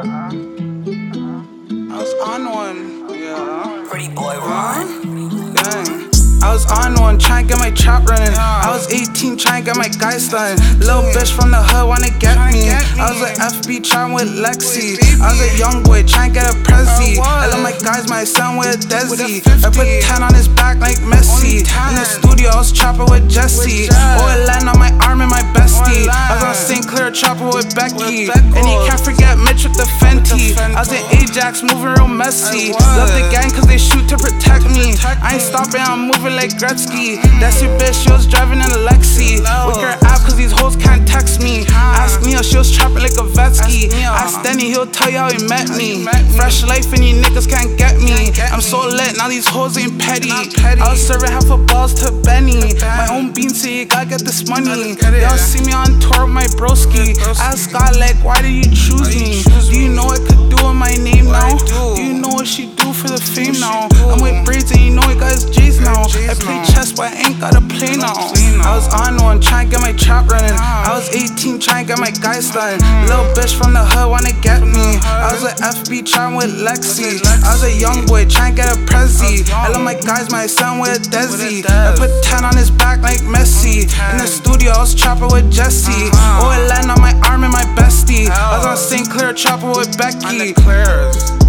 I was on one, yeah. Pretty boy Ron. Gang. I was on one, trying to get my trap running. I was 18, trying to get my guys started. Little bitch from the hood wanna get me. I was like FB trying with Lexi. I was a young boy trying to get a Prezi. I love my guys, my son with a Desi. I put 10 on his back like Messi. In the studio, I was chopping with Jesse. Oh, it land on my arm and my bestie. I was on St. Clair chopping with Becky. And you can't forget Mitch with the Fenty. I was in Ajax moving real messy. Love the gang cause they shoot to protect me. I ain't stopping, I'm moving like Gretzky. That's your bitch, she was driving in a Lexi. With her app cause these hoes can't text me. Ask Neil, she was trapping like a Vetsky. Ask Denny, he'll tell you how he met me. Fresh life and you niggas can't get me. I'm so lit, now these hoes ain't petty. I was serving half a balls to Benny. My own beans, so you gotta get this money. Y'all see me on tour with my broski. Ask God like, why did you choose me? Do you know what I could do with my name now? Do you know what she do for the fame now? I'm with braids and you know he got his G's now. I play chess but I ain't gotta play now. I was on one, trying to get my trap running. I was 18, trying to get my guys started. Little bitch from the hood wanna get me. I was like FB trying with Lexi. I was a young boy trying to get a Prezi. I love my guys, my son with a Desi. I put 10 on his back like Messi. In the studio, I was chopping with Jesse. Oh, it land on my arm and my bestie. I was on St. Clair chopping with Becky.